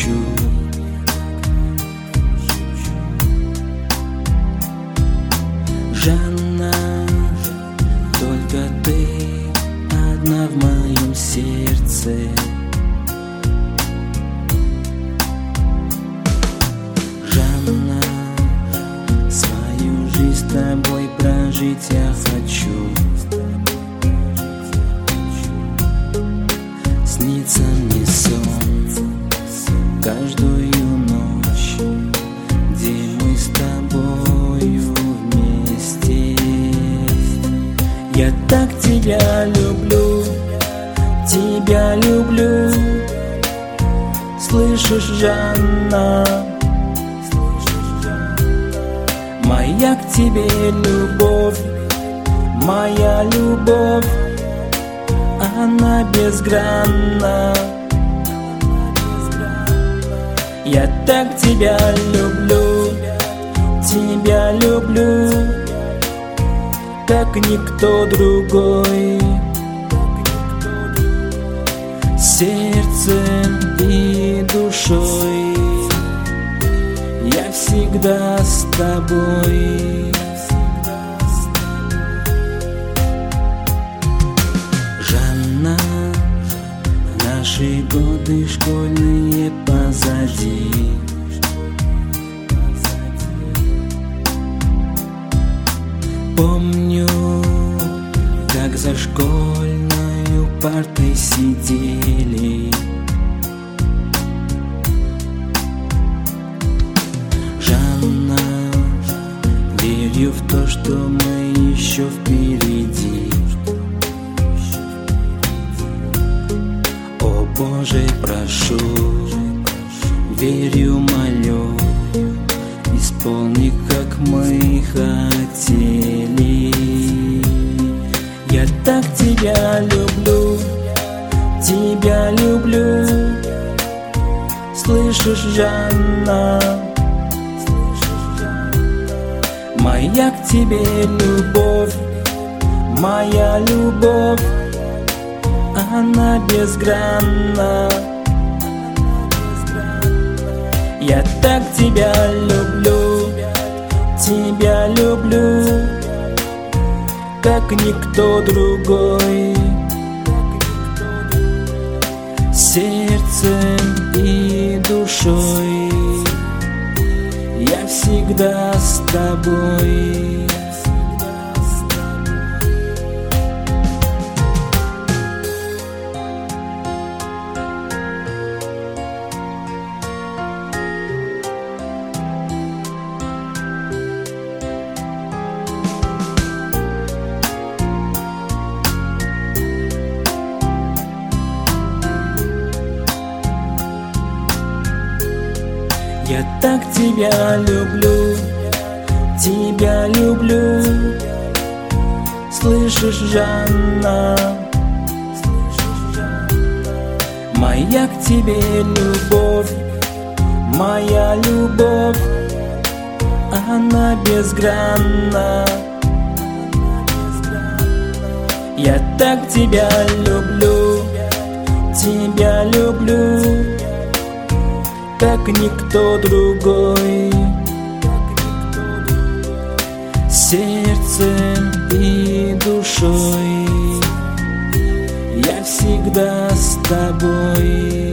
шепчу. Жанна, только ты одна в моем сердце. Жанна, свою жизнь с тобой прожить я хочу. Снится мне сон каждую ночь, где мы с тобою вместе. Я так тебя люблю, тебя люблю. Слышишь, Жанна, моя к тебе любовь, моя любовь, она безгранна. Я так тебя люблю, тебя люблю, как никто другой. Сердцем и душой я всегда с тобой. Жанна, наши годы школьные позади. Помню, как за школьною партой сидели. Жанна, верю в то, что мы еще впереди. О Боже, прошу, верю, молю, исполни, как мы хотели. Я так тебя люблю, тебя люблю. Слышишь, Жанна, моя к тебе любовь, моя любовь, она безгранна. Я так тебя люблю, тебя люблю, как никто другой. Сердцем и душой я всегда с тобой. Я так тебя люблю, тебя люблю. Слышишь, Жанна, моя к тебе любовь, моя любовь, она безгранна. Я так тебя люблю, тебя люблю, как никто другой. Сердцем и душой я всегда с тобой.